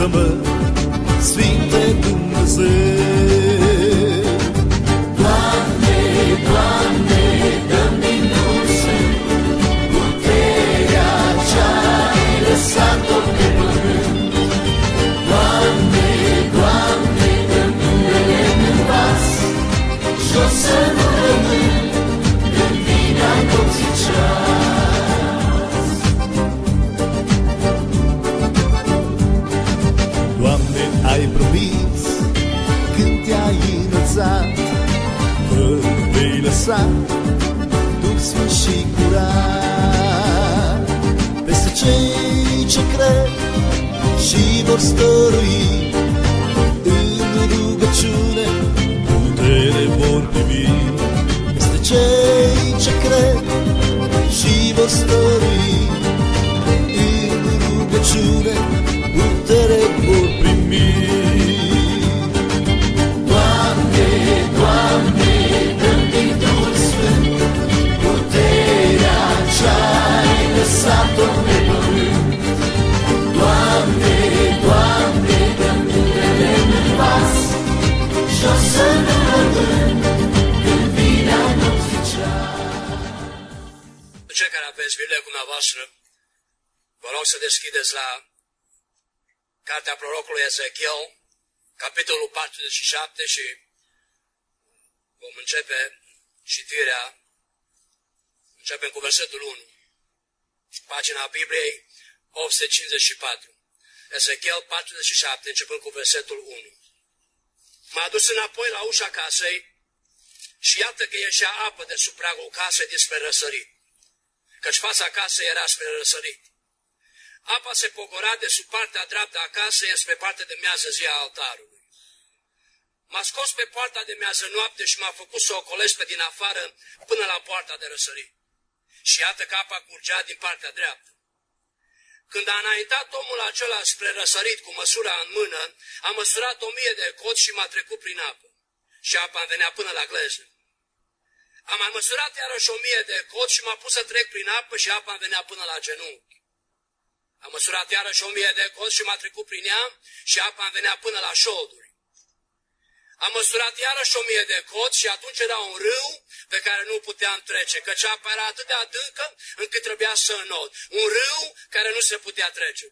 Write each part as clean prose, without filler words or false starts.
ajută-mă, Sfinte Dumnezeu. Doamne, Doamne, dă-mi din Duhul Sfânt, puterea ce-ai lăsat-o pe pământ. Doamne, Doamne, dă-mi numele în vas, și o să nu rămân când vine a nopții ceas. Doamne, ai promis când te-ai înălțat că vei lăsa Duh Sfânt și curat peste cei ce cred și vor stărui în rugăciune, putere vor primi. Peste cei ce cred și vor stărui în rugăciune, putere vor primi. Doamne, Doamne, dă-mi din Duhul Sfânt, puterea ce-ai lăsat-o pe pământ. Doamne, Doamne, dă-mi numele în vas, și o să nu rămân când vine a nopții ceas. Cei care aveți Biblia cu dumneavoastră, vă rog să deschideți la Cartea prorocului Ezechiel, capitolul 47, și vom începe citirea. Începem cu versetul 1. Pagina Bibliei 854. Ezechiel 47, începând cu versetul 1. M-a dus înapoi la ușa casei și iată că ieșea apă de sub pragul casei dinspre răsărit, căci fața casei era spre răsărit. Apa se pogora de sub partea dreaptă a casei înspre partea de miază zi a altarului. M-a scos pe poarta de miază noapte și m-a făcut să o ocolesc pe din afară până la poarta de răsărit. Și iată că apa curgea din partea dreaptă. Când a înaintat omul acela spre răsărit cu măsura în mână, a măsurat 1000 de coți și m-a trecut prin apă. Și apa îmi venea până la gleză. Am mai măsurat iarăși 1000 de coți și m-a pus să trec prin apă și apa îmi venea până la genunchi. Am măsurat iarăși 1000 de coți și m-a trecut prin ea și apa îmi venea până la șolduri. Am măsurat iarăși 1000 de coți și atunci era un râu pe care nu puteam trece, căci apa era atât de adâncă încât trebuia să înot. Un râu care nu se putea trece.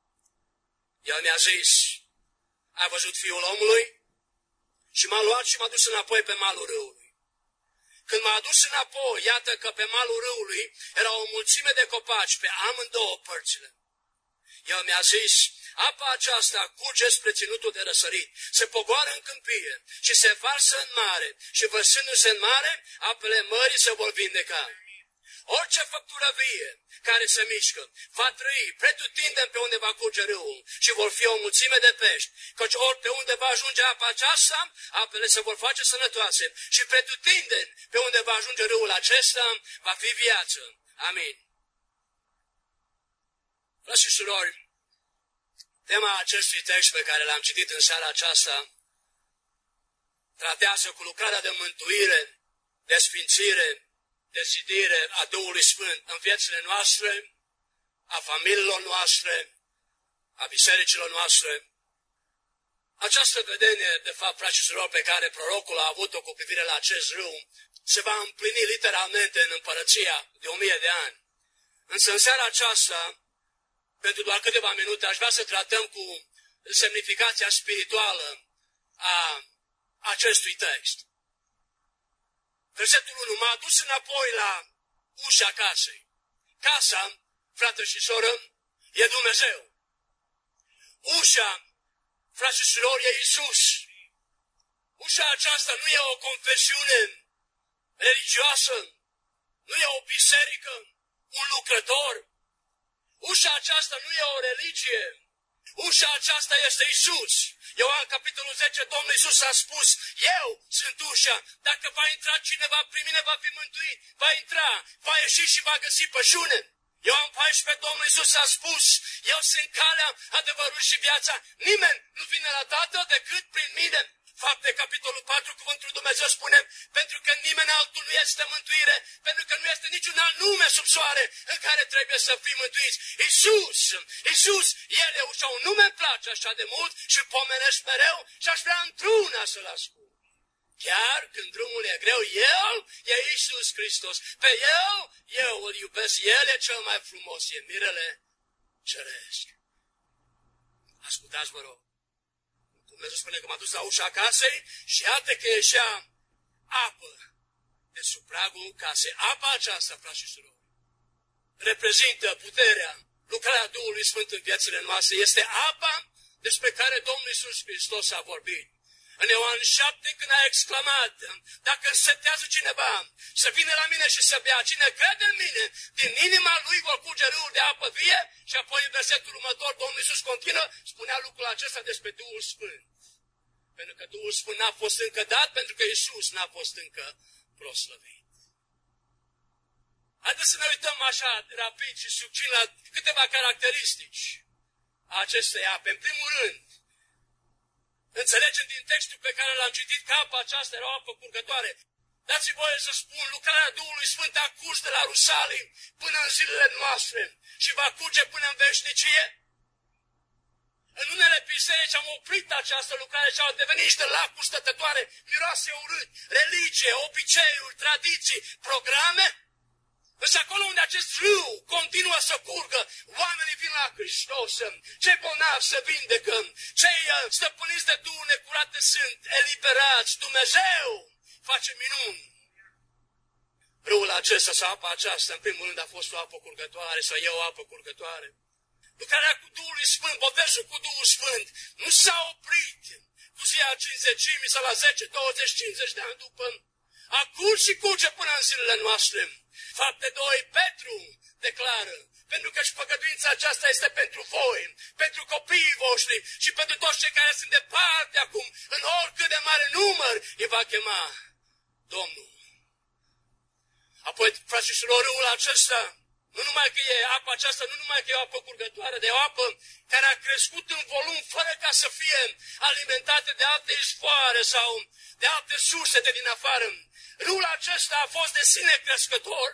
El mi-a zis, ai văzut Fiul omului? Și m-a luat și m-a dus înapoi pe malul râului. Când m-a adus înapoi, iată că pe malul râului era o mulțime de copaci pe amândouă părțile. El mi-a zis, apa aceasta curge spre ținutul de răsărit, se pogoară în câmpie și se varsă în mare și vărsându-se în mare, apele mării se vor vindeca. Orice făptură vie care se mișcă va trăi pretutindeni pe unde va curge râul și vor fi o mulțime de pești, căci ori pe unde va ajunge apa aceasta, apele se vor face sănătoase și pretutindeni pe unde va ajunge râul acesta, va fi viață. Amin. Frați și surori, tema acestui text pe care l-am citit în seara aceasta tratează cu lucrarea de mântuire, de sfințire, de zidire a Duhului Sfânt în viețile noastre, a familiilor noastre, a bisericilor noastre. Această vedenie, de fapt, frați și surori, pe care prorocul a avut-o cu privire la acest râu, se va împlini literalmente în împărăția de 1000 de ani. Însă în seara aceasta, pentru doar câteva minute, aș vrea să tratăm cu semnificația spirituală a acestui text. Versetul 1. M-a dus înapoi la ușa casei. Casa, frate și soră, e Dumnezeu. Ușa, frate și surori, e Iisus. Ușa aceasta nu e o confesiune religioasă, nu e o biserică, un lucrător. Ușa aceasta nu e o religie. Ușa aceasta este Iisus. Ioan, capitolul 10, Domnul Iisus a spus, eu sunt ușa, dacă va intra cineva prin mine, va fi mântuit, va intra, va ieși și va găsi pășune. Ioan 14, Domnul Iisus a spus, eu sunt calea, adevărul și viața, nimeni nu vine la Tatăl decât prin mine. Fapte, capitolul 4, cuvântul lui Dumnezeu spune, pentru că nimeni altul nu este mântuire, pentru că nu este niciun alt nume sub soare în care trebuie să fim mântuiți. Iisus, El e ușa, un nume îmi place așa de mult și îl pomenesc mereu și aș vrea într-una să-L ascult. Chiar când drumul e greu, El e Iisus Hristos. Pe El eu îl iubesc, El e cel mai frumos, e mirele ceresc. Ascultați, vă rog. Dumnezeu spune că m-a dus la ușa casei și iată că ieșea apă de sub pragul casei. Apa aceasta, frați și surori, reprezintă puterea, lucrarea Duhului Sfânt în viețile noastre. Este apa despre care Domnul Iisus Hristos a vorbit. În Ioan 7, când a exclamat, dacă însetează cineva, să vină la mine și să bea. Cine crede în mine, din inima lui vor curge râuri de apă vie. Și apoi în versetul următor, Domnul Iisus continuă, spunea lucrul acesta despre Duhul Sfânt. Pentru că Duhul Sfânt n-a fost încă dat, pentru că Iisus n-a fost încă proslăvit. Haideți să ne uităm așa rapid și succint la câteva caracteristici a acestei ape. În primul rând, înțelegem din textul pe care l-am citit că apa aceasta era o apă curgătoare. Dați-mi voie să spun, lucrarea Duhului Sfânt a curs de la Rusalim până în zilele noastre și va curge până în veșnicie. În unele biserici am oprit această lucrare și au devenit niște lacuri stătătoare, miroase urât, religie, obiceiuri, tradiții, programe. Însă acolo unde acest râu continuă să curgă, oamenii vin la Hristos, cei bolnavi se vindecă, cei stăpâniți de duhuri necurate sunt eliberați, Dumnezeu face minuni. Râul acesta sau apa aceasta, în primul rând, a fost o apă curgătoare sau e o apă curgătoare. Lucrarea cu Duhul Sfânt, botezul cu Duhul Sfânt, nu s-a oprit cu ziua 50 sau la 10, 20, 50 de ani după. A curs și curge până în zilele noastre. Fapte 2, Petru declară, pentru că și făgăduința aceasta este pentru voi, pentru copiii voștri și pentru toți cei care sunt departe acum, în oricât de mare număr, îi va chema Domnul. Apoi, frați și surori, râul acesta, nu numai că e apa aceasta, nu numai că e o apă curgătoare, de o apă care a crescut în volum fără ca să fie alimentată de alte izvoare sau de alte surse de din afară. Râul acesta a fost de sine crescător.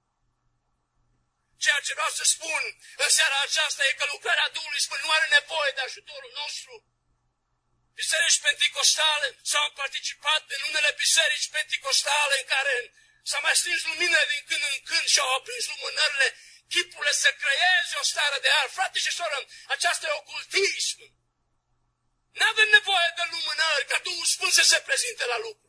Ceea ce vreau să spun în seara aceasta e că lucrarea Duhului Sfânt nu are nevoie de ajutorul nostru. Biserici penticostale s-au participat în unele biserici penticostale în care s-a mai stins lumină din când în când și au aprins lumânările, chipurile să creeze o stare de ar. Frate și soră, aceasta e ocultism. N-avem nevoie de lumânări ca Duhul Sfânt să se prezinte la lucru.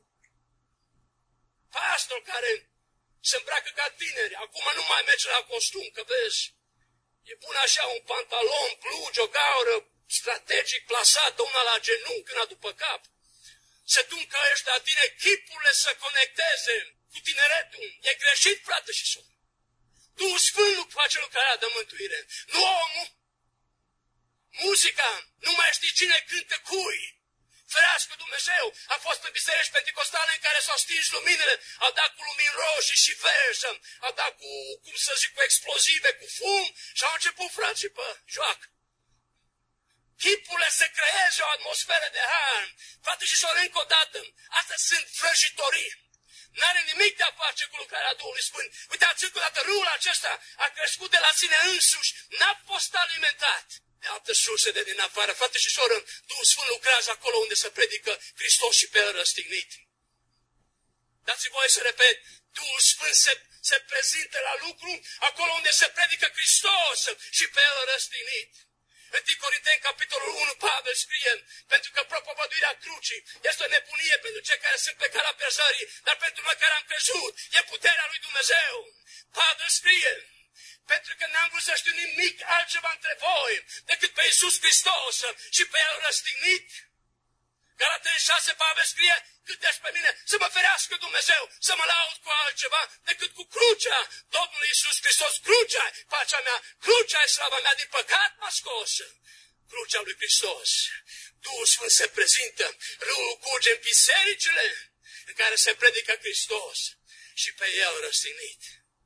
Pastor care se îmbracă ca tineri, acum nu mai merge la costum, că vezi, e bun așa un pantalon, plugi, o gaură strategic plasată, una la genunchi, una după cap. Se duc ca ăștia tine, chipurile să conecteze cu tineretul. E greșit, frate și soră. Duhul Sfânt nu face lucrarea de mântuire, nu omul. Muzica, nu mai știi cine cântă cui. Ferească Dumnezeu, a fost în biserici penticostale în care s-au stins luminile, au dat cu lumini roșii și verzi, au dat cu, cum să zic, cu explozive, cu fum și au început, frații, pe joacă. Chipurile să creeze o atmosferă de har. Frate și soră, încă o dată, astea sunt vrăjitorii. N-are nimic de a face cu lucrarea Duhului Sfânt. Uitați, încă o dată, râul acesta a crescut de la sine însuși, n-a fost alimentat de alte surse de din afară. Frate și soră, Duhul Sfânt lucrează acolo unde se predică Hristos și pe El răstignit. Dați-mi voie să repet, Duhul Sfânt se prezintă la lucru acolo unde se predică Hristos și pe El răstignit. În 1 Corinteni, capitolul 1, Pavel scrie, pentru că propovăduirea crucii este o nebunie pentru cei care sunt pe calea pierzării, dar pentru noi care am crezut, e puterea lui Dumnezeu. Pavel scrie, pentru că n-am vrut să știu nimic altceva între voi decât pe Iisus Hristos și pe El răstignit. Galateni 6, Pavel scrie, cât despre mine, să mă ferească Dumnezeu, să mă laud cu altceva decât cu crucea Domnului Iisus Hristos. Crucea e pacea mea, crucea e slava mea, din păcat m-a scos. Crucea lui Hristos. Duhul Sfânt se prezintă, râul curge în bisericile în care se predică Hristos și pe El răstignit.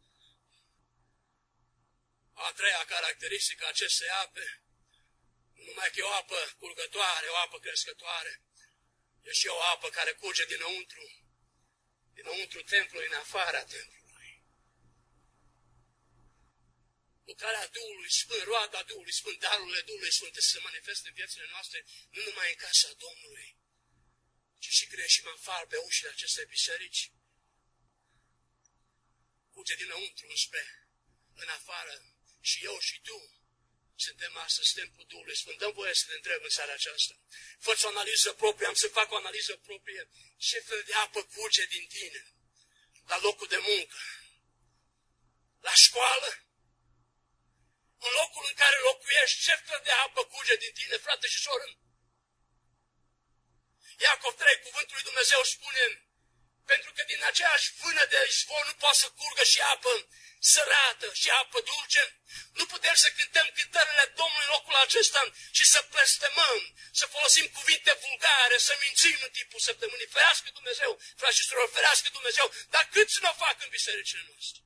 A treia caracteristică a acestei ape, nu numai că e o apă curgătoare, o apă crescătoare, E și o apă care curge dinăuntru templului, în afara templului. Lucrarea Duhului Sfânt, roada Duhului Sfânt, darurile Duhului Sfânt să se manifeste în viețile noastre, nu numai în casa Domnului, ci și când ieșim afară pe ușile acestei biserici. Curge dinăuntru în afară, și eu și tu suntem astăzi templul Duhului Sfânt. Dăm voie să te întreb în seara aceasta. Fă-ți o analiză proprie, am să fac o analiză proprie. Ce fel de apă curge din tine? La locul de muncă? La școală? În locul în care locuiești, ce fel de apă curge din tine, frate și soră? Iacov 3, cuvântul lui Dumnezeu spune, pentru că din aceeași vână de izvor nu poate să curgă și apă sărată și apă dulce. Nu putem să cântăm cântările Domnului în locul acesta și să blestemăm, să folosim cuvinte vulgare, să mințim în timpul săptămânii. Ferească Dumnezeu, frați și surori, ferească Dumnezeu, dar câți nu o fac în bisericile noastre?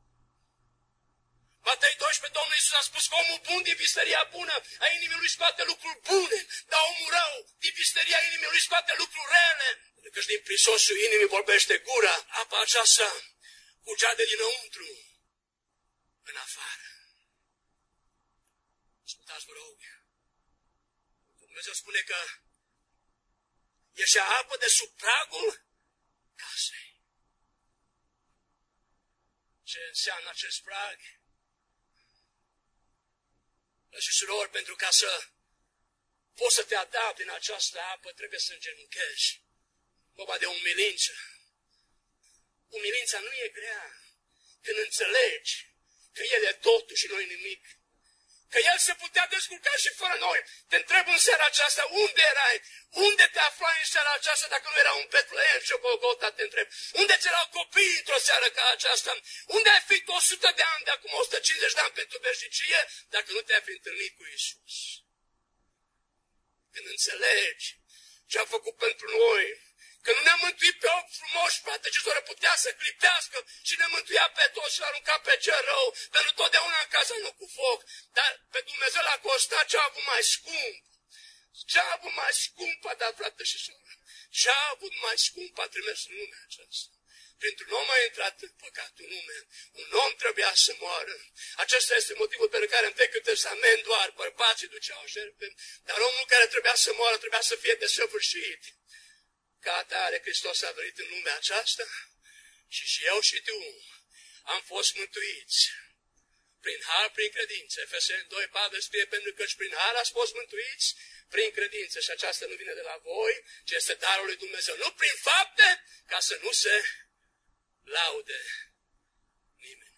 Matei 12, Domnul Iisus a spus că omul bun din visteria bună a inimii lui scoate lucruri bune, dar omul rău din visteria inimii lui scoate lucruri rele. Pentru că din prisosul inimii vorbește gura, apa aceasta curgea de dinăuntru în afară. Ascultați, vă rog, Dumnezeu spune că ieșea apă de sub pragul casei. Ce înseamnă acest prag? Și surori, pentru ca să poți să te adapți în această apă, trebuie să îngenunchezi. Vorba de umilință. Umilința nu e grea când înțelegi că El e totul și noi nimic. Că El se putea descurca și fără noi. Te întreb în seara aceasta, unde erai? Unde te aflai în seara aceasta dacă nu era un Betlehem și o Golgota, te întreb? Unde ți erau copiii într-o seară ca aceasta? Unde ai fi 100 de ani de acum, 150 de ani pentru veșnicie, dacă nu te-ai fi întâlnit cu Iisus? Când înțelegi ce a făcut pentru noi, că nu ne-a mântuit pe ochi frumoși, frate și soră, putea să clipească și ne mântuia pe toți și l-a aruncat pe cer rău, pentru totdeauna în casa nu cu foc. Dar pe Dumnezeu l-a costat ce a avut mai scump. Ce a avut mai scump a dat, frate și soră? Ce a avut mai scump a trimis în lumea aceasta? Printr-un om a intrat în păcat în lume. Un om trebuia să moară. Acesta este motivul pentru care în Vechiul Testament doar bărbații duceau jertfe. Dar omul care trebuia să moară trebuia să fie desăvârșit. Ca atare, Hristos a venit în lumea aceasta și eu și tu am fost mântuiți. Prin har, prin credință. Efeseni 2, Pavel scrie, pentru că și prin har ați fost mântuiți prin credință. Și aceasta nu vine de la voi, ci este darul lui Dumnezeu. Nu prin fapte, ca să nu se laude nimeni.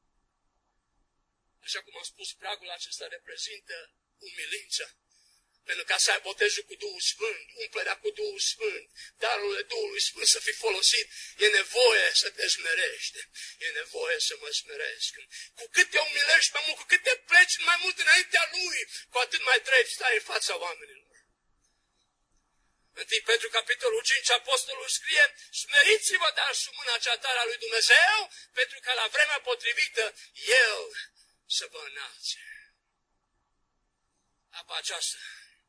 Așa cum am spus, pragul acesta reprezintă umilință. Pentru ca să ai botezul cu Duhul Sfânt, umplerea cu Duhul Sfânt, darurile Duhului Sfânt să fii folosit, e nevoie să te smerești, e nevoie să mă smeresc. Cu cât te umilești mai mult, cu cât te pleci mai mult înaintea Lui, cu atât mai drept stai în fața oamenilor. 1 Petru, capitolul 5, apostolul scrie, smeriți-vă, dar sub mâna cea tare a lui Dumnezeu, pentru ca la vremea potrivită El să vă înalțe. Apa aceasta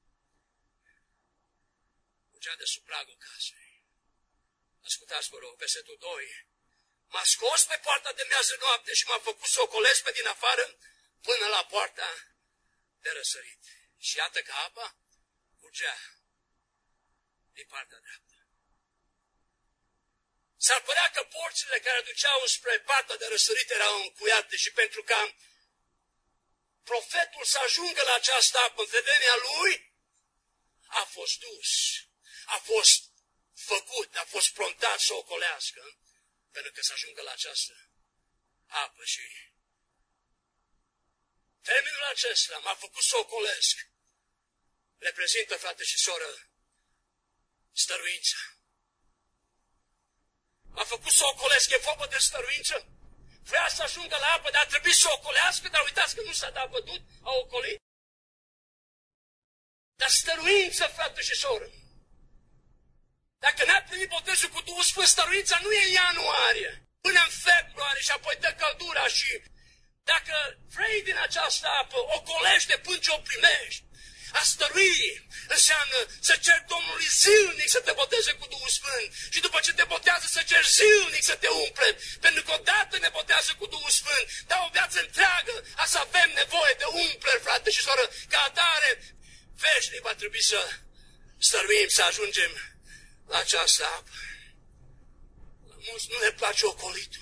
curgea de sub pragul casei. Ascultați, vă rog, versetul 2. M-a scos pe poarta de miază noapte și m-a făcut să o colesc pe din afară până la poarta de răsărit. Și iată că apa curgea din partea dreaptă. S-ar părea că porțile care duceau spre partea de răsărit erau încuiate și pentru ca profetul să ajungă la această apă în vedenia lui, a fost dus, a fost făcut, a fost prontat să o colească, pentru că să ajungă la această apă. Și termenul acesta m-a făcut să o colesc, reprezintă, frate și soră, stăruința. M-a făcut să o colesc, e vorba de stăruință. Vrea să ajungă la apă, dar a trebuit să o ocolească, dar uitați că nu s-a dat bătut, a ocolit. Dar stăruință, frate și soră. Dacă n-ai primit botezul cu Duhul Sfânt, stăruința nu e în ianuarie, până în februarie și apoi dă căldura și dacă vrei din această apă, ocolește până ce o primești. A stărui înseamnă să ceri Domnului zilnic să te boteze cu Duhul Sfânt. Și după ce te botează să ceri zilnic să te umple. Pentru că odată ne botează cu Duhul Sfânt, dar o viață întreagă, asta avem nevoie de umplere, frate și soră. Ca atare, veșnic va trebui să stăruim, să ajungem la această apă. La mulți nu le place ocolitul.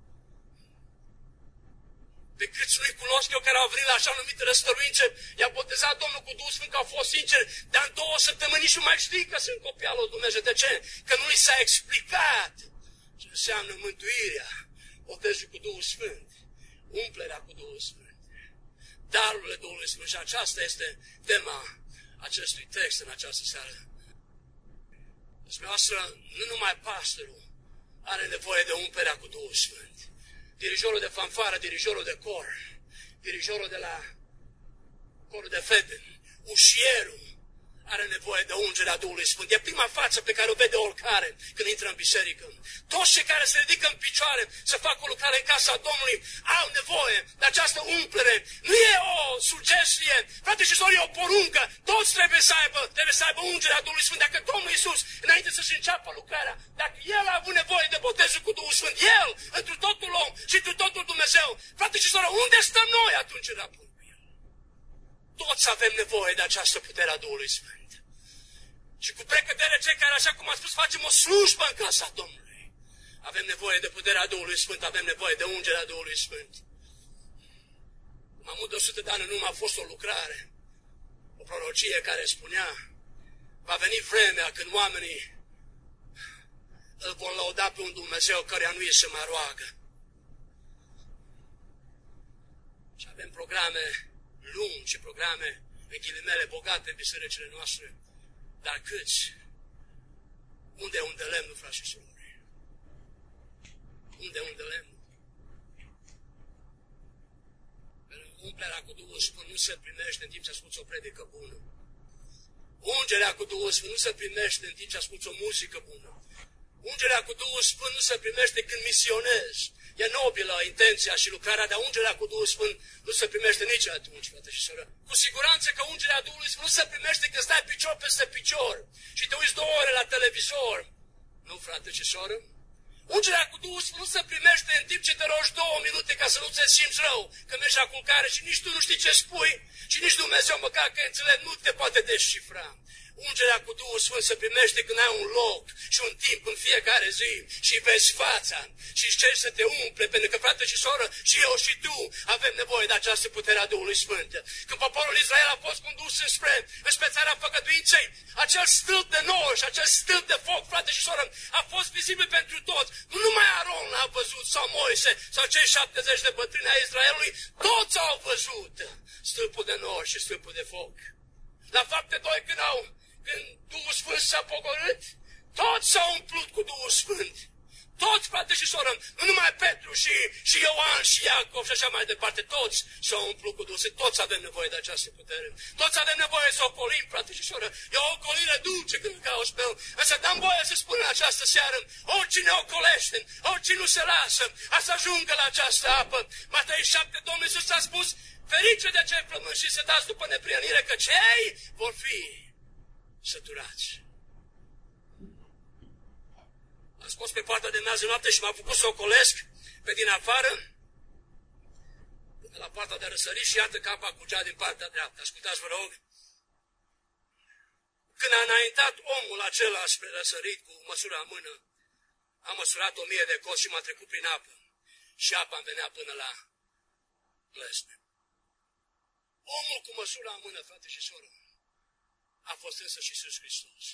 Pe câți nu-i cunosc eu care au venit la așa numite răstăruințe, i-a botezat Domnul cu Duhul Sfânt, că au fost sinceri, dar în 2 săptămâni nici nu mai știi că sunt copii al lui Dumnezeu. De ce? Că nu li s-a explicat ce înseamnă mântuirea, botezul cu Duhul Sfânt, umplerea cu Duhul Sfânt, darurile Duhului Sfânt. Și aceasta este tema acestui text în această seară. Despre noastră, nu numai pastorul are nevoie de umplerea cu Duhul Sfânt. Dirijorul de fanfară, dirijorul de cor, dirijorul de la corul de fete, ușierul are nevoie de ungerea Duhului Sfânt. E prima față pe care o vede oricare când intră în biserică. Toți cei care se ridică în picioare să facă o lucrare în casa Domnului au nevoie de această umplere. Nu e o sugestie, frate și sori, e o poruncă. Toți trebuie să aibă ungerea Duhului Sfânt. Dacă Domnul Iisus, înainte să-și înceapă lucrarea, dacă El a avut nevoie de botezul cu Duhul Sfânt, El, întru totul om și întru totul Dumnezeu, frate și sori, unde stăm noi atunci în raport? Toți avem nevoie de această putere a Duhului Sfânt. Și cu precădere cei care, așa cum am spus, facem o slujbă în casa Domnului. Avem nevoie de puterea Duhului Sfânt, avem nevoie de ungerea Duhului Sfânt. Mai mult de 100 de ani în urmă a fost o lucrare, o prorocie care spunea: va veni vremea când oamenii îl vor lăuda pe un Dumnezeu căruia nu îi se mai roagă. Și avem programe lungi și programe, în ghilimele, bogate în bisericile noastre. Dar câți? Unde e un de lemnul, frați și surori? Unde e un de lemnul? Umplerea cu Duhul Sfânt nu se primește în timp ce asculți o predică bună. Ungerea cu Duhul Sfânt nu se primește în timp ce asculți o muzică bună. Ungerea cu Duhul Sfânt nu se primește când misionezi. E nobilă intenția și lucrarea, dar ungerea cu Duhul Sfânt nu se primește nici atunci, frate și soră. Cu siguranță că ungerea Duhului Sfânt nu se primește când stai picior peste picior și te uiți 2 ore la televizor. Nu, frate și soră. Ungerea cu Duhul Sfânt nu se primește în timp ce te rogi 2 minute ca să nu te simți rău, că mergi la culcare și nici tu nu știi ce spui și nici Dumnezeu, măcar că înțeleg, nu te poate descifra. Ungerea cu Duhul Sfânt se primește când ai un loc și un timp în fiecare zi și vezi fața și încerci să te umple, pentru că, frate și soră, și eu și tu avem nevoie de această putere a Duhului Sfânt. Când poporul Israel a fost condus înspre țara făgăduinței, acel stâlp de nor și acel stâlp de foc, frate și soră, a fost vizibil pentru toți. Nu numai Aron l-a văzut, sau Moise, sau cei 70 de bătrâni ai Israelului, toți au văzut stâlpul de nor și stâlpul de foc. La Fapte 2, când Duhul Sfânt s-a pogorât, toți s-au umplut cu Duhul Sfânt. Toți, frate și soră, nu numai Petru și Ioan și Iacov și așa mai departe, toți s-au umplut cu Duhul Sfânt. Toți avem nevoie de această putere. Toți avem nevoie să ocolim, frate și soră. E o ocolire dulce când cauți pe el. Însă dăm voie să spun în această seară, oricine ocolește, oricine nu se lasă, a să ajungă la această apă. Matei 7, Domnul Iisus a spus: ferice de cei flămânzi și să dați după neprihănire, că cei vor fi săturați. Am scos pe poarta de miază noapte și m-am făcut să ocolesc pe din afară, până la poarta de răsărit și iată că apa curgea din partea dreaptă. Ascultați, vă rog. Când a înaintat omul acela spre răsărit cu măsura în mână, am măsurat 1000 de coți și m-a trecut prin apă. Și apa îmi venea până la glezne. Omul cu măsura în mână, frate și soră, a fost însă și Iisus Hristos.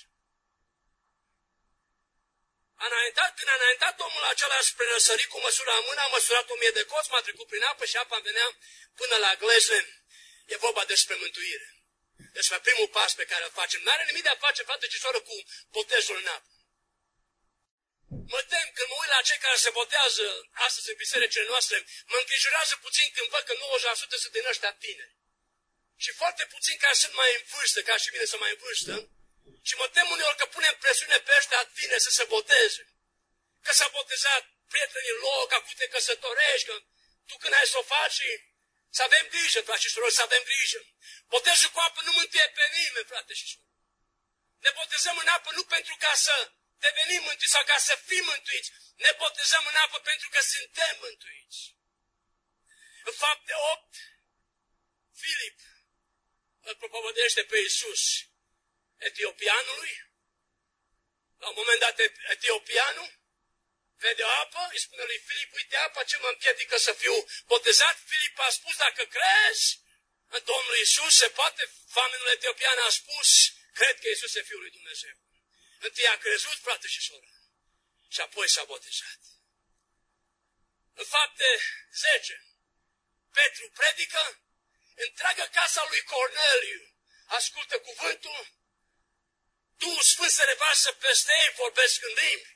Când a înaintat omul acela spre răsărit cu măsura în mână, a măsurat 1000 de coți, m-a trecut prin apă și apa îmi venea până la glezne. E vorba despre mântuire. Despre primul pas pe care îl facem. N-are nimic de a face, frate și soră, cu botezul în apă. Mă tem când mă uit la cei care se botează astăzi în bisericile noastre, mă îngrijorează puțin când văd că 90% sunt din ăștia tineri. Și foarte puțin care sunt mai în vârstă, ca și mine să mai în vârstă. Și mă tem uneori că punem presiune pe ăștia tineri să se boteze. Că s-a botezat prietenii lor, că acum te căsătorești, că tu când ai să o faci Să avem grijă, frate și surori, să avem grijă. Botezul cu apă nu mântuie pe nimeni, frate și surori. Ne botezăm în apă nu pentru ca să devenim mântuiți sau ca să fim mântuiți. Ne botezăm în apă pentru că suntem mântuiți. În Fapte 8, Filip îl propovăduiește pe Iisus etiopianului. La un moment dat etiopianul vede apă, îi spune lui Filip, uite apa ce mă împiedică să fiu botezat. Filip a spus, dacă crezi în Domnul Iisus, se poate. Famenul etiopian a spus, cred că Iisus e Fiul lui Dumnezeu. Întâi a crezut, frate și soră, și apoi s-a botezat. În Fapte 10, Petru predică, întreaga casa lui Corneliu ascultă cuvântul, Duhul Sfânt se revarsă peste ei, vorbesc în limbi.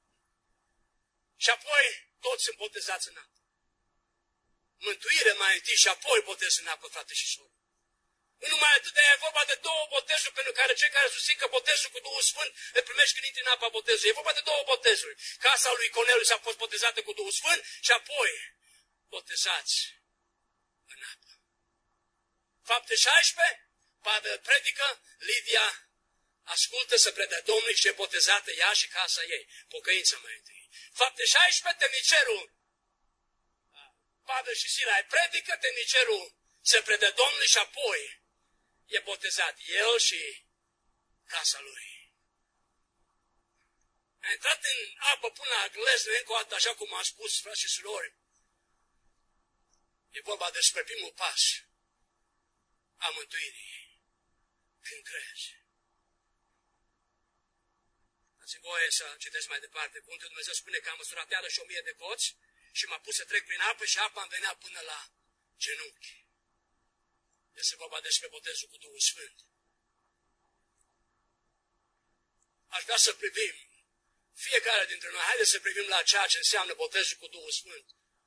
Și apoi toți sunt botezați în apă. Mântuire mai întâi și apoi botez în apă, frate și soră. Nu numai atât, e vorba de două botezuri pentru care cei care susțin că botezul cu Duhul Sfânt le primești când intri în apa botezului. E vorba de două botezuri. Casa lui Corneliu s-a fost botezată cu Duhul Sfânt și apoi botezați în apă. Fapte 16, Pavel predică, Lidia ascultă să predea Domnului și e botezată ea și casa ei. Pocăință mai întâi. Fapte 16, temnicerul Pavel și Sila predică, temnicerul se predă Domnului și apoi e botezat el și casa lui. A intrat în apă până la glezne, încă o dată, așa cum a spus, frați și surori. E vorba despre primul pas a mântuirii. Când crezi. Dați-mi voie să citesc mai departe. Cuvântul Dumnezeu spune că am măsurat iară și 1000 de coți și m-a pus să trec prin apă și apa îmi venea până la genunchi. Este vorba despre botezul cu Duhul Sfânt. Aș vrea să privim, fiecare dintre noi, haideți să privim la ceea ce înseamnă botezul cu Duhul Sfânt.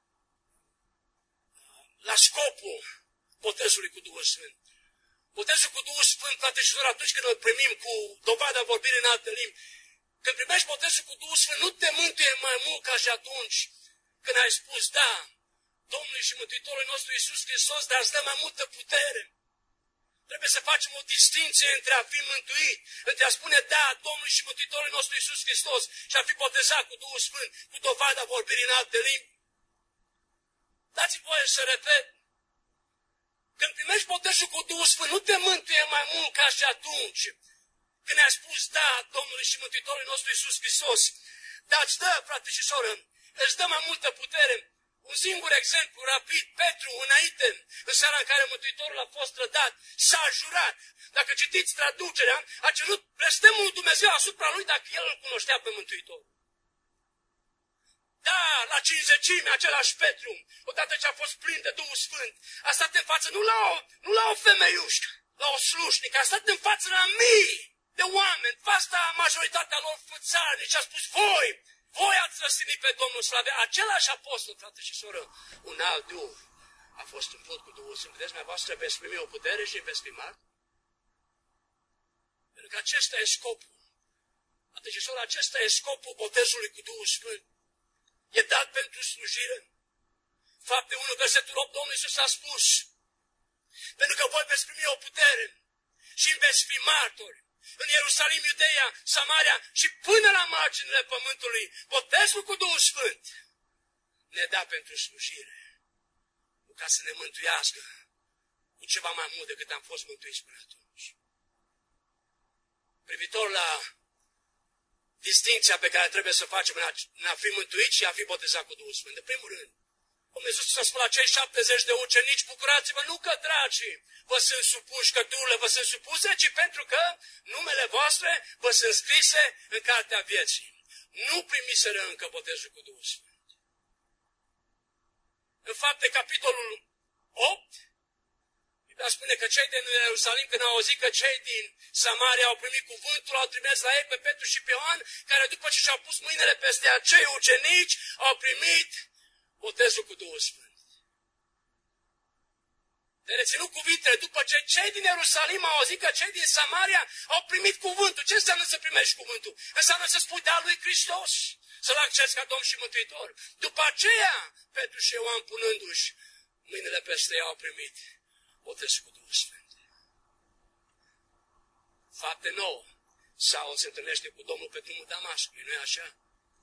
La scopul botezului cu Duhul Sfânt. Botezul cu Duhul Sfânt, frate și surori, atunci când îl primim cu dovada vorbirii în alte limbi, când primești botezul cu Duhul Sfânt, nu te mântuie mai mult ca și atunci când ai spus, da, Domnului și Mântuitorul nostru Iisus Hristos, dar îți dă mai multă putere. Trebuie să facem o distinție între a fi mântuit, între a spune da Domnului și Mântuitorul nostru Iisus Hristos și a fi botezat cu Duhul Sfânt, cu dovada vorbirii în alte limbi. Dați-mi voie să repet. Când primești botezul cu Duhul Sfânt, nu te mântuie mai mult ca și atunci când ai spus da Domnului și Mântuitorul nostru Iisus Hristos. Dar îți dă, frate și soră, îți dă mai multă putere. Un singur exemplu rapid, Petru, înainte, în seara în care Mântuitorul a fost trădat, s-a jurat. Dacă citiți traducerea, a cerut blestemul lui Dumnezeu asupra lui dacă el îl cunoștea pe Mântuitor. Da, la cinzecime, același Petru, odată ce a fost plin de Duhul Sfânt, a stat în față, nu la o femeiușcă, la o slușnică, a stat în față la mii de oameni, vasta majoritatea lor fățarnici, și a spus, voi ați răstignit pe Domnul Slave, același apostol, frate și soră, un alt Duh a fost umplut cu Duhul Sfânt. Vedeți, dumneavoastră veți primi o putere și veți fi mari. Pentru că acesta e scopul. Frate și soră, acesta e scopul botezului cu Duhul Sfânt. E dat pentru slujire. Fapte 1, versetul 8, Domnul Iisus a spus, pentru că voi veți primi o putere și veți fi martori în Ierusalim, Iudeia, Samaria și până la marginile pământului. Botezul cu Duhul Sfânt ne da pentru slujire, nu ca să ne mântuiască cu ceva mai mult decât am fost mântuiți până atunci. Privitor la distinția pe care trebuie să o facem în a fi mântuit și a fi botezat cu Duhul Sfânt. De primul rând, Domnul Iisus a spus la cei 70 de ucenici, bucurați-vă, nu că dragii vă sunt supuși, că duhurile vă sunt supuse, ci pentru că numele voastre vă sunt scrise în cartea vieții. Nu primiseră încă botezul cu Duhul Sfânt. În Fapte, capitolul 8, Biblia spune că cei din Ierusalim, când au auzit că cei din Samaria au primit cuvântul, au trimis la ei pe Petru și pe Ioan, care după ce și-au pus mâinile peste acei ucenici, au primit botezul cu Duhul Sfânt. De reținut cuvintele, după ce cei din Ierusalim au auzit că cei din Samaria au primit cuvântul. Ce înseamnă să primești cuvântul? Înseamnă să spui da lui Hristos, să-L accepți ca Domn și Mântuitor. După aceea, Petru și Ioan punându-și mâinile peste ea au primit botezul cu Duhul Sfânt. Fapte 9. Saul se întâlnește cu Domnul pe drumul Damascului, nu-i așa?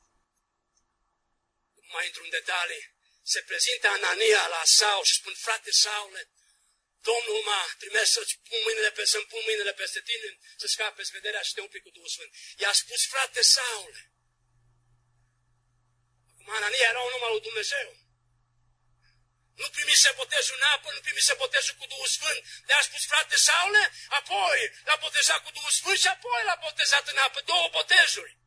Mai intru în detalii. Se prezintă Anania la Saul și spun, frate Saule, Domnul m-a trimis să-mi pun mâinile peste tine, să scape vederea și te umpli cu Duhul Sfânt. I-a spus, frate Saule. Acum Anania era un om al lui Dumnezeu. Nu primise botezul în apă, nu primise botezul cu Duhul Sfânt. Le-a spus, frate Saule, apoi l-a botezat cu Duhul Sfânt și apoi l-a botezat în apă. 2 botezuri.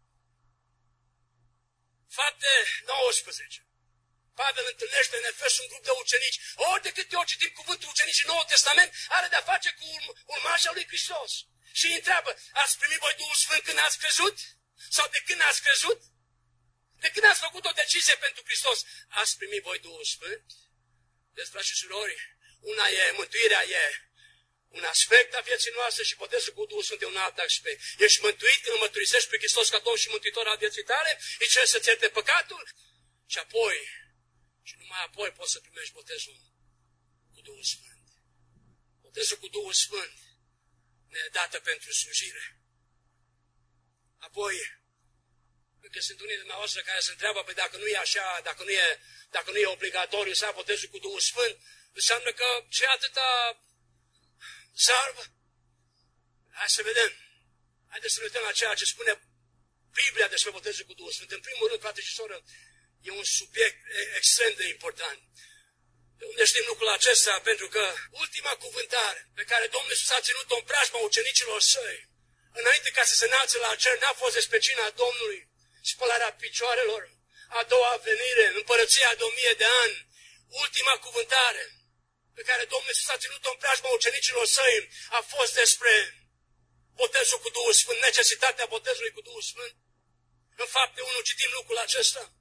Fapte 19. Pavel întâlnește în Efes un grup de ucenici. Ori de câte ori citim cuvântul ucenicii Noul Testament, are de-a face cu urmașa lui Hristos. Și îi întreabă, ați primit voi Duhul Sfânt când ați crezut? Sau de când ați crezut? De când ați făcut o decizie pentru Hristos? Ați primit voi Duhul Sfânt? Deci, frați și surori, mântuirea e un aspect a vieții noastre și botezul cu Duhul Sfânt e un alt aspect. Ești mântuit când mărturisești pe Hristos ca Domn și Mântuitor al vieții tale, îi ceri să-ți ierte păcatul și apoi, și numai apoi poți să primești botezul cu Duhul Sfânt. Botezul cu Duhul Sfânt ne e dată pentru slujire. Apoi, că sunt unii dintre dumneavoastră care se întreabă, păi dacă nu e așa, dacă nu e obligatoriu să ai botezul cu Duhul Sfânt, înseamnă că ce atâta zarvă? Hai să vedem. Haideți să ne uităm la ceea ce spune Biblia despre botezul cu Duhul Sfânt. În primul rând, frate și soră, e un subiect extrem de important. De unde știm lucrul acesta? Pentru că ultima cuvântare pe care Domnul Iisus a ținut-o în preajma ucenicilor săi, înainte ca să se înalțe la cer, n-a fost despre cina Domnului, spălarea picioarelor, a doua venire, împărăția de 1000 de ani. Ultima cuvântare pe care Domnul Iisus a ținut-o în preajma ucenicilor săi a fost despre botezul cu Duhul Sfânt, necesitatea botezului cu Duhul Sfânt. În Fapte 1 citim lucrul acesta.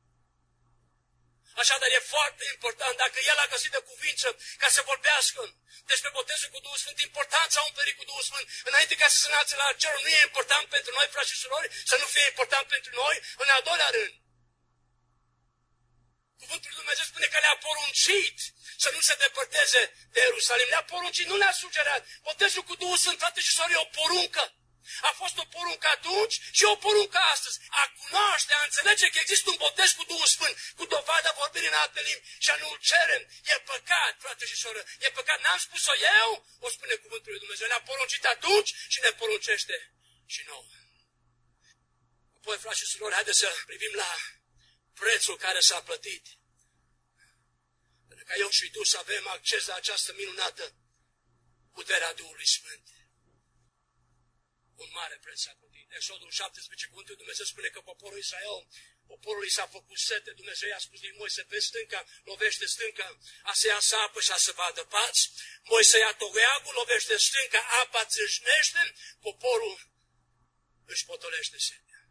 Așadar, e foarte important, dacă El a găsit de cuvință ca să vorbească despre botezul cu Duhul Sfânt, importanța umplării cu Duhul Sfânt, înainte ca să se înalțe la cer, nu e important pentru noi, frați și surori, să nu fie important pentru noi, în al doilea rând. Cuvântul lui Dumnezeu spune că le-a poruncit să nu se depărteze de Ierusalim. Le-a poruncit, nu le-a sugerat. Botezul cu Duhul Sfânt, frate și surori, e o poruncă. A fost o poruncă atunci și o poruncă astăzi. A cunoaște, a înțelege că există un botez cu Duhul Sfânt, cu dovada vorbirii în alte limbi și a nu-l cerem. E păcat, frate și soră, e păcat. N-am spus-o eu, o spune cuvântul lui Dumnezeu. Ne-a poruncit atunci și ne poruncește și nouă. Apoi, frate și surori, haideți să privim la prețul care s-a plătit. Pentru ca eu și tu să avem acces la această minunată puterea Duhului Sfânt. Un mare preț s-a plătit. Exodul 17, cuvântul Dumnezeu spune că poporul i s-a făcut sete. Dumnezeu i-a spus lui Moise, pe stânca, lovește stânca, a să iasă apă și a să vadă pați. Moise ia togeagul, lovește stânca, apa țâșnește, poporul își potolește setea.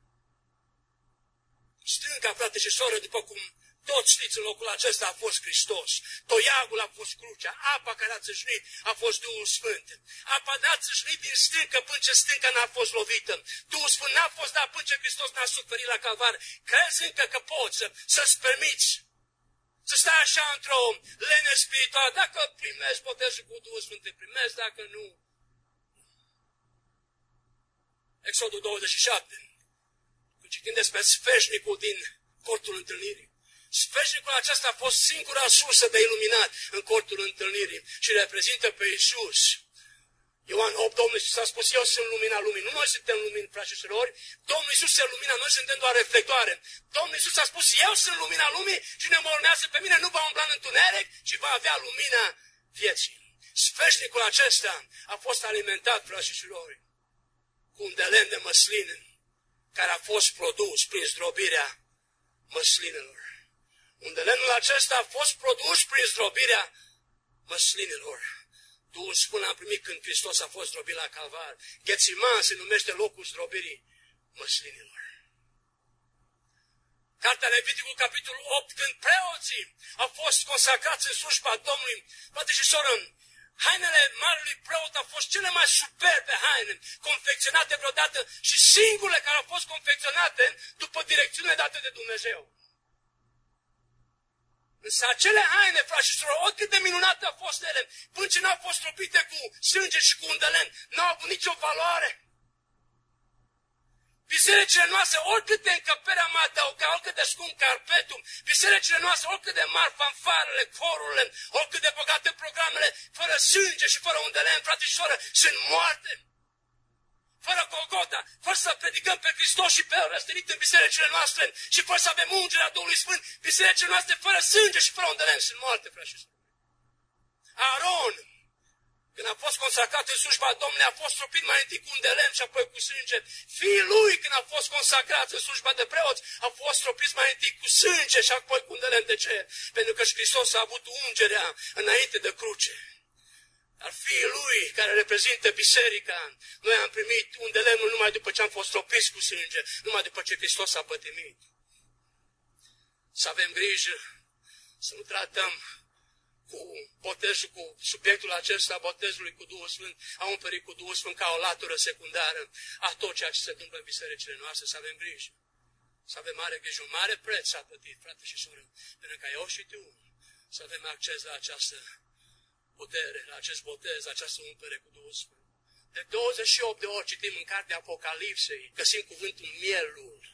Stânca, frate și soră, după cum toți știți, în locul acesta a fost Hristos. Toiagul a fost crucea. Apa care a țâșnit a fost Duhul Sfânt. Apa n-a țâșnit din stâncă până ce stânca n-a fost lovită. Duhul Sfânt n-a fost dat până ce Hristos n-a suferit la Calvar. Crezi încă că poți să-ți permiți să stai așa într-o lene spirituală. Dacă primești botezul cu Duhul Sfânt, te primești, dacă nu. Exodul 27. Când citim despre sfeșnicul din cortul întâlnirii. Sfeșnicul acesta a fost singura sursă de iluminat în cortul întâlnirii și reprezintă pe Iisus. Ioan 8, Domnul Iisus a spus, eu sunt lumina lumii. Nu noi suntem lumini, frați și surori. Domnul Iisus este lumina, noi suntem doar reflectoare. Domnul Iisus a spus, eu sunt lumina lumii și ne urmează pe mine, nu va umbla în întuneric, ci va avea lumina vieții. Sfeșnicul acesta a fost alimentat, frați și surori, cu un de lemn de măsline care a fost produs prin zdrobirea măslinelor. Unde lemnul acesta a fost produs prin zdrobirea măslinelor. Duhul Sfânt am primit când Hristos a fost zdrobit la Calvar. Ghețiman se numește locul zdrobirii măslinelor. Cartea Leviticul, capitolul 8, când preoții au fost consacrați în slujba Domnului, frate și soră, hainele marelui preot au fost cele mai superbe haine confecționate vreodată și singurele care au fost confecționate după direcțiune dată de Dumnezeu. Însă acele haine, frați și surori, oricât de minunate au fost ele, până ce n-au fost stropite cu sânge și cu un de lemn, n-au avut nicio valoare. Bisericile noastre, oricât de încăperea mai adăuga, oricât de scump carpetul, bisericile noastre, oricât de mari fanfarele, corurile, oricât de bogate programele, fără sânge și fără un de lemn, frate și soră, sunt moarte. Fără Golgota, fără să predicăm pe Hristos și pe El răstignit în bisericile noastre și fără să avem ungerea Duhului Sfânt, bisericile noastre fără sânge și fără un de lemn sunt moarte, frate și soră. Aron, când a fost consacrat în slujba Domnului, a fost stropit mai întâi cu un de lemn și apoi cu sânge. Fiii lui, când a fost consacrat în slujba de preoți, a fost stropiți mai întâi cu sânge și apoi cu un de lemn. De ce? Pentru că și Hristos a avut ungerea înainte de cruce. Dar fiii lui, care reprezintă biserica, noi am primit un de lemn numai după ce am fost stropiți cu sânge, numai după ce Hristos a pătimit. Să avem grijă, să nu tratăm cu botezul, cu subiectul acesta, botezului cu Duhul Sfânt, a umperit cu Duhul Sfânt ca o latură secundară a tot ceea ce se întâmplă în bisericile noastre, să avem grijă. Să avem mare grijă, un mare preț s-a plătit, frate și soră, pentru ca eu și tu să avem acces la această putere, la acest botez, la această umpere cu Duhul Sfânt. De 28 de ori citim în cartea Apocalipsei, găsim cuvântul mielul.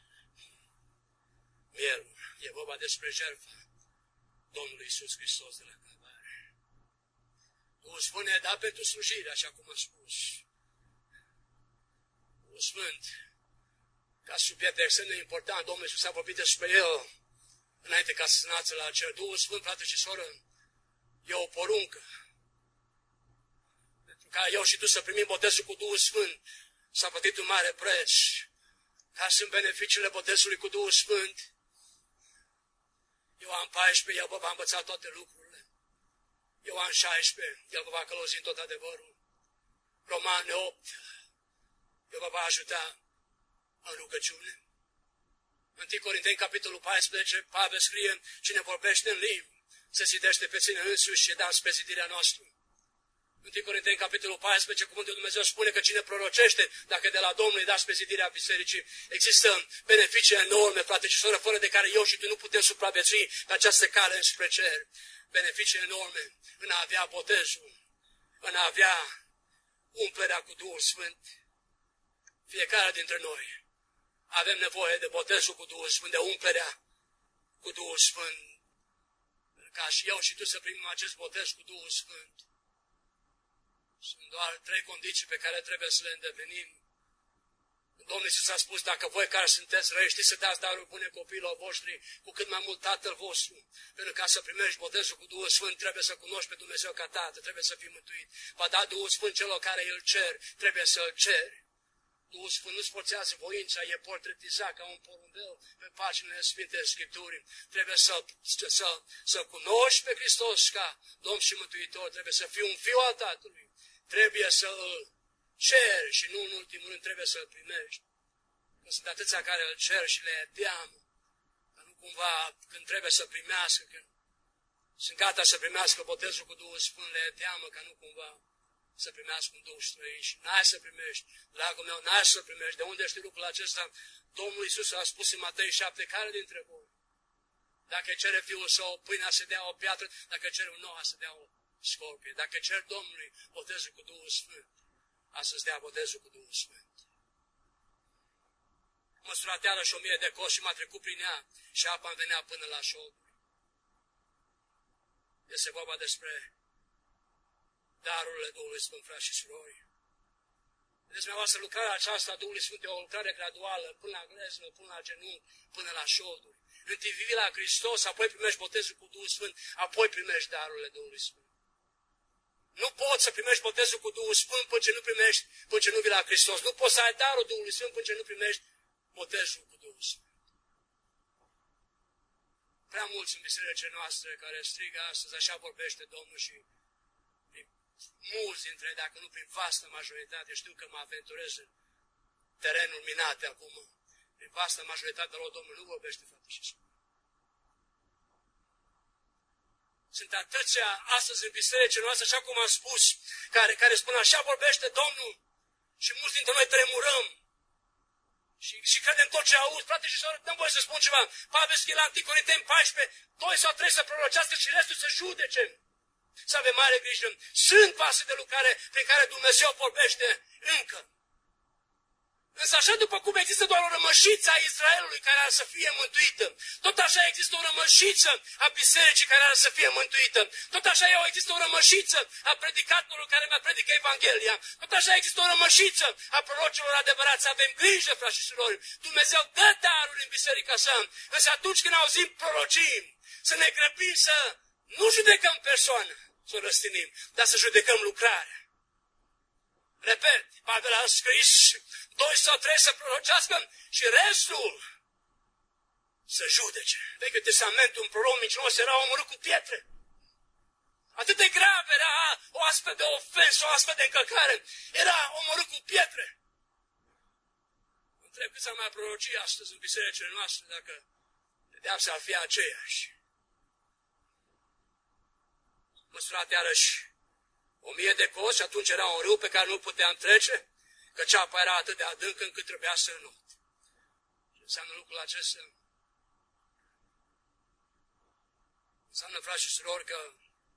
Mielul. E vorba despre jertfa Domnului Iisus Hristos de la Calvare. Duhul Sfânt ne-a dat pentru slujire, așa cum am spus. Duhul Sfânt, ca subiect extrem de important, Domnul Iisus a vorbit despre El înainte ca să se înalțe la cer. Duhul Sfânt, frate și soră, e o poruncă. Pentru ca eu și tu să primim botezul cu Duhul Sfânt, s-a plătit un mare preț. Care sunt beneficiile botezului cu Duhul Sfânt? Ioan 14, El vă va învăța toate lucrurile. Ioan 16, El vă va călăuzi în tot adevărul. Romane 8, El vă va ajuta în rugăciune. 1 Corinteni, capitolul 14, Pavel scrie, cine vorbește în limbi, se zidește pe sine însuși și dați pe zidirea noastră. 1 Corinteni, capitolul 14, cuvântul lui Dumnezeu spune că cine prorocește, dacă de la Domnul îi dați pe zidirea bisericii, există beneficii enorme, frate și soră, fără de care eu și tu nu putem supraviețui pe această cale înspre cer. Beneficii enorme în a avea botezul, în a avea umplerea cu Duhul Sfânt. Fiecare dintre noi avem nevoie de botezul cu Duhul Sfânt, de umplerea cu Duhul Sfânt. Ca și eu și tu să primim acest botez cu Duhul Sfânt. Sunt doar 3 condiții pe care trebuie să le îndeplinim. Domnul Iisus a spus, dacă voi care sunteți răi știți să dați daruri bune copiilor voștri, cu cât mai mult Tatăl vostru. Pentru ca să primești botezul cu Duhul Sfânt, trebuie să cunoști pe Dumnezeu ca Tată, trebuie să fii mântuit. Va da Duhul Sfânt celor care îl cer, trebuie să îl ceri. Duhul Sfânt nu-ți forțează voința, e portretizat ca un porumbel pe paginile Sfintei Scripturii. Trebuie să cunoști pe Hristos ca Domn și Mântuitor, trebuie să fii un fiu al Tatălui. Trebuie să îl ceri și nu în ultimul rând trebuie să îl primești. Că sunt atâția care îl cer și le e teamă. Dar nu cumva când trebuie să primească, când sunt gata să primească botezul cu Duhul Sfânt, le e teamă ca nu cumva să primească un Duh străin și n-ai să primești. Dragul meu, n-ai să primești. De unde știi lucrul acesta? Domnul Iisus a spus în Matei 7, care dintre voi? Dacă cere fiul său pâinea să dea o piatră, dacă cere un noua să dea o scorpie. Dacă cer Domnului botezul cu Duhul Sfânt, a să-ți dea botezul cu Duhul Sfânt. Măsurateală și 1000 de coși și m-a trecut prin ea și apa îmi venea până la șolduri. Este vorba despre darurile Duhului Sfânt, frați și surori. Vedeți, dumneavoastră, lucrarea aceasta a Duhului Sfânt e o lucrare graduală, până la glezno, până la genunchi, până la șolduri. Întâi vii la Hristos, apoi primești botezul cu Duhul Sfânt, apoi primești darurile Duhului Sfânt. Nu poți să primești botezul cu Duhul Sfânt până ce nu primești, până ce nu vii la Hristos. Nu poți să ai darul Duhului Sfânt până ce nu primești botezul cu Duhul Sfânt. Prea mulți în bisericile noastre care strigă astăzi, așa vorbește Domnul și mulți dintre ei, dacă nu prin vastă majoritate, știu că mă aventurez în terenul minate acum. Prin vastă majoritate lor Domnul nu vorbește, frate și soră. Sunt atâția astăzi în bisericile noastre, așa cum am spus, care spun așa vorbește Domnul și mulți dintre noi tremurăm Și credem tot ce auzi, frate și soră, dăm voie să spun ceva. Pavel scrie la 1 Corinteni 14, 2 sau 3 să prorocească și restul să judece. Să avem mare grijă. Sunt vase de lucrare prin care Dumnezeu vorbește încă. Însă așa după cum există doar o rămășiță a Israelului care ar să fie mântuită, tot așa există o rămășiță a bisericii care ar să fie mântuită, tot așa există o rămășiță a predicatorului care mai predică Evanghelia, tot așa există o rămășiță a prorocilor adevărați. Avem grijă, frați și surori, Dumnezeu dă daruri în biserica sa, însă atunci când auzim prorocii, să ne grăbim să nu judecăm persoană, să o răstinim, dar să judecăm lucrarea. Repet, Pavel a scris 2 sau 3 să prorocească și restul să judece. Vechiul Testament, un proroc mincinos era omorât cu pietre. Atât de grav era o astfel de ofensă, o astfel de încălcare. Era omorât cu pietre. Mă întreb cât s-ar mai proroci astăzi în bisericile noastre dacă pedeapsa ar fi aceeași. Măsurat iarăși 1000 de coți și atunci era un râu pe care nu puteam trece, căci apa era atât de adâncă încât trebuia să înot. Ce înseamnă lucrul acesta? Înseamnă, frați și surori, că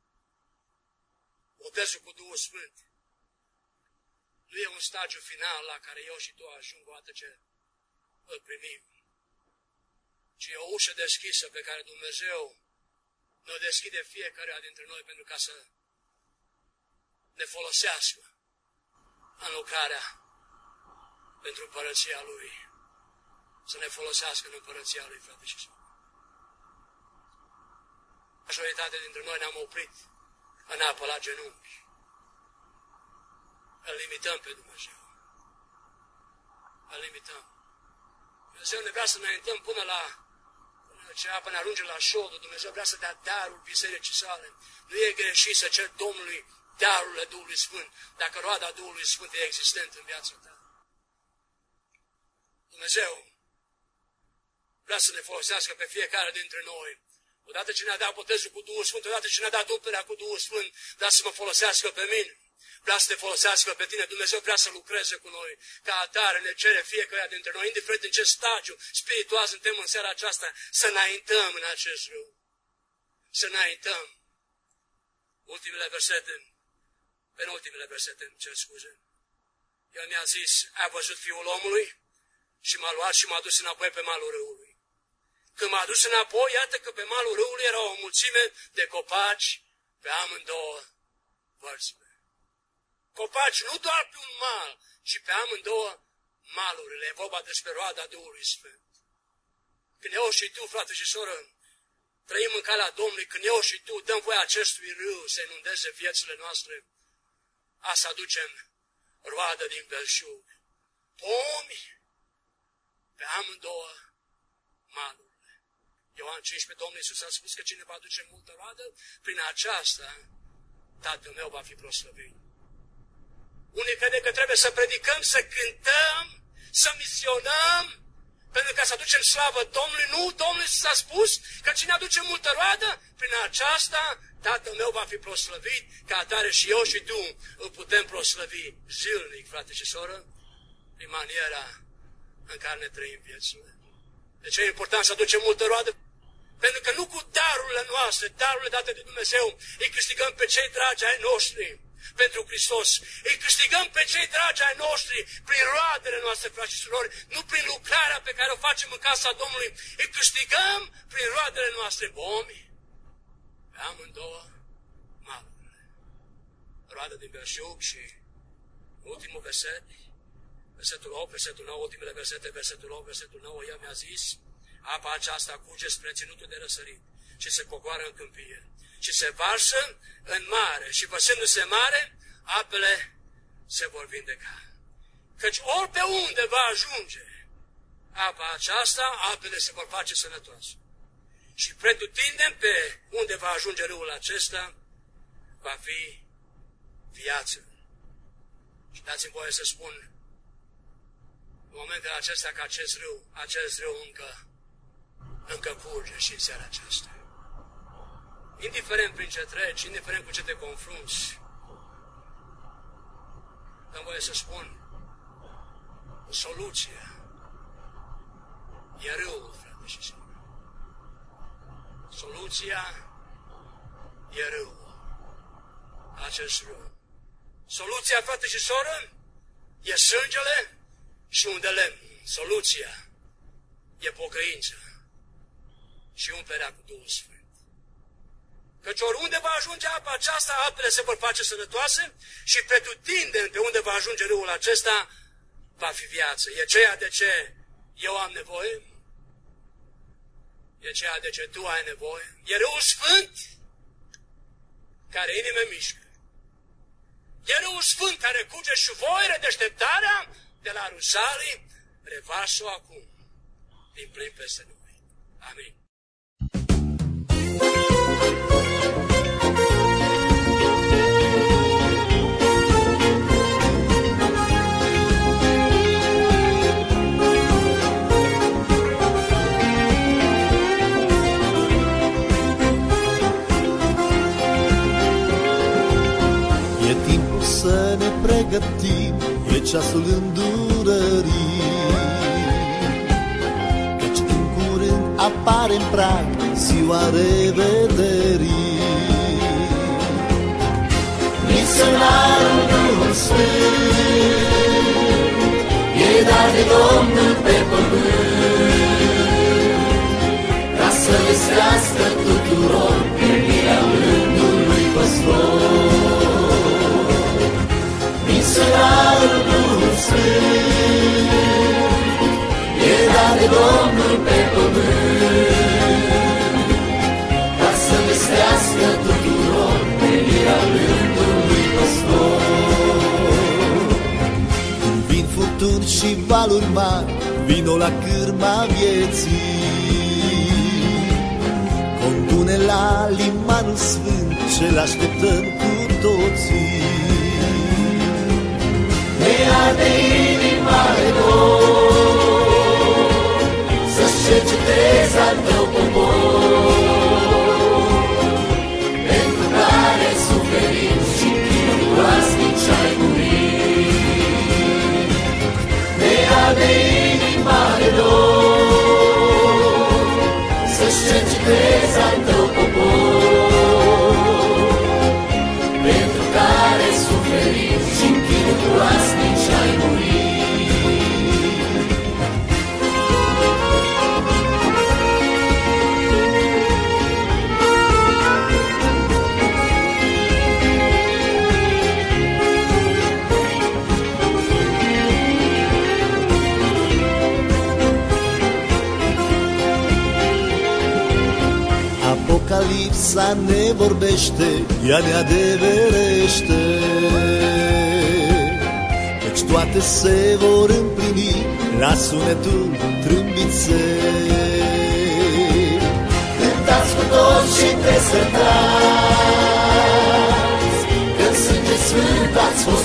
botezul cu Duhul Sfânt nu e un stagiu final la care eu și tu ajung o dată ce îl primim, ci e o ușă deschisă pe care Dumnezeu ne-o deschide fiecare dintre noi pentru ca să ne folosească în lucrarea pentru împărăția Lui. Să ne folosească în împărăția Lui, frate și soră. Majoritatea dintre noi ne-am oprit în apă la genunchi. Îl limităm pe Dumnezeu. Îl limităm. Dumnezeu ne vrea să înaintăm până ce apă ne ajunge la șodul. Dumnezeu vrea să dea darul bisericii sale. Nu e greșit să cer Domnului darurile Duhului Sfânt, dacă roada Duhului Sfânt e existentă în viața ta. Dumnezeu vrea să ne folosească pe fiecare dintre noi. Odată ce ne-a dat botezul cu Duhul Sfânt, odată ce ne-a dat umplerea cu Duhul Sfânt, vrea să mă folosească pe mine. Vrea să te folosească pe tine. Dumnezeu vrea să lucreze cu noi. Ca atare ne cere fiecare dintre noi, indiferent în ce stagiu spiritual suntem în seara aceasta, să înaintăm în acest râu. Să înaintăm. Ultimele versete, penultimele versete, îmi cer scuze. El mi-a zis, ai văzut Fiul omului? Și m-a luat și m-a dus înapoi pe malul râului. Când m-a dus înapoi, iată că pe malul râului era o mulțime de copaci pe amândouă părțile. Copaci nu doar pe un mal, ci pe amândouă malurile. E vorba despre roada Duhului Sfânt. Când eu și tu, frate și soră, trăim în calea Domnului, când eu și tu dăm voie acestui râu să inundeze viețile noastre, asta aducem roadă din belșug. Pomi pe amândouă malurile. Ioan 15, Domnul Iisus a spus că cine va aduce multă roadă, prin aceasta Tatăl meu va fi proslăvit. Unii crede că trebuie să predicăm, să cântăm, să misionăm, pentru ca să aducem slavă Domnului. Nu, Domnul Iisus a spus că cine aduce multă roadă, prin aceasta Tatăl meu va fi proslăvit, ca atare și eu și tu îl putem proslăvi zilnic, frate și soră, prin maniera în care ne trăim viețile. De ce e important să aducem multă roadă? Pentru că nu cu darurile noastre, darurile date de Dumnezeu, îi câștigăm pe cei dragi ai noștri pentru Hristos. Îi câștigăm pe cei dragi ai noștri prin roadele noastre, frați și surori, nu prin lucrarea pe care o facem în casa Domnului. Îi câștigăm prin roadele noastre, pomi, pe amândouă malurile. Roadă din belșug și ultimul verset, versetul 8, versetul 9, ultimele versete, versetul 8, versetul 9, el mi-a zis, apa aceasta curge spre ținutul de răsărit și se coboară în câmpie și se varsă în mare și vărsându-se mare, apele se vor vindeca. Căci ori pe unde va ajunge apa aceasta, apele se vor face sănătoase. Și pretutindem pe unde va ajunge râul acesta, va fi viață. Și dați-mi voie să spun, în momentele acestea, că acest râu încă curge și în seara aceasta. Indiferent prin ce treci, indiferent cu ce te confrunți, dăm voie să spun, soluția E râul, frate și soră. Soluția e râul. Acest râu. Soluția, frate și soră, e sângele și un de lemn. Soluția e pocăința și umplerea cu Duhul Sfânt. Căci oriunde va ajunge apa aceasta, apele se vor face sănătoase și pretutindeni pe unde va ajunge râul acesta, va fi viață. E ceea de ce eu am nevoie, e ceea de ce tu ai nevoie. E râul Sfânt care inime mișcă. E râul Sfânt care curge și voire deșteptarea de la Rusalii, revasă-o acum din plin peste noi. Amin. E timpul să ne pregătim, e ceasul îndurării, căci în curând apare în prag ziua revederii. Misionarul Duhul Sfânt e dar de Domnul pe pământ, ca să vestească tuturor primirea rândului păstor. Misionarul Duhul Sfânt e dat de Domnul pe pământ, ca să vestească tuturor primirea rândului păstor. Când vin furtuni și valuri mari, vino la cârma vieții, condu-ne la limanul sfânt ce-l așteptăm cu toții. Ne arde inima de dor să-și cercetezi al tău popor, pentru care suferim și chinul groaznic ai murit. Ne arde inima de dor să-și cercetezi al tău popor, pentru care suferim și chinul groaznic ai murit. Apocalipsa ne vorbește, ea ne adeverește, căci toate se vor împlini la sunetul trâmbiței. Cântați cu toți și presărtați, că-n sânge sfânt ați fost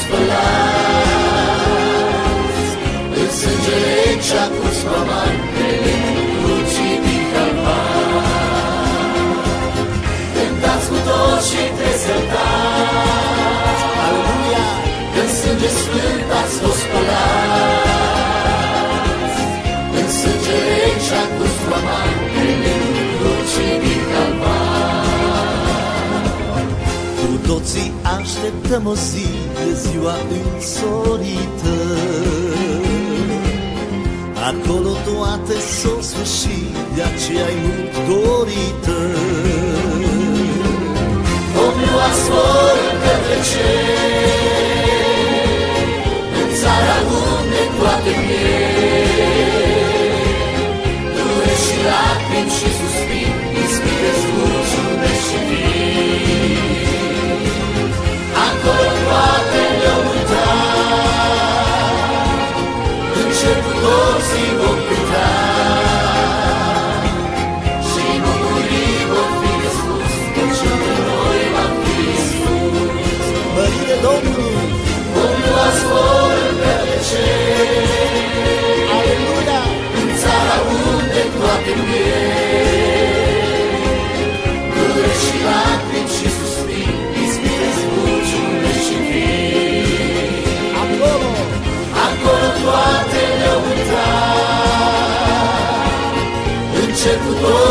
spălați, în sângele ce-a curs pământ pe lemnul crucii din Calvar. Cântați cu toți și presărtați, Aleluia! că-n sânge sfânt ați fost spălați, în sângele ce-a curs pământ pe lemnul crucii din Calvar. Cu toții așteptăm o zi de ziua însorită, acolo toate s-o sfârși, de aceea-i mult dorită. Vom lua zborul către cer, în țara unde toate pierd, dureri și lacrimi și suspini, ispite, zbuciume și vin. Acolo toate le-au uitat, în cer cu toții vom cânta, și bucurii vor fi născuți, căci între noi v-am Hristos. Mărire Domnului! Vom lua zborul către cer, Aleluia! în țara unde toate pierd, dureri și lacrimi și suspini, ispite, zbuciume și vin. Acolo! Acolo toate le-au uitat, cer cu tot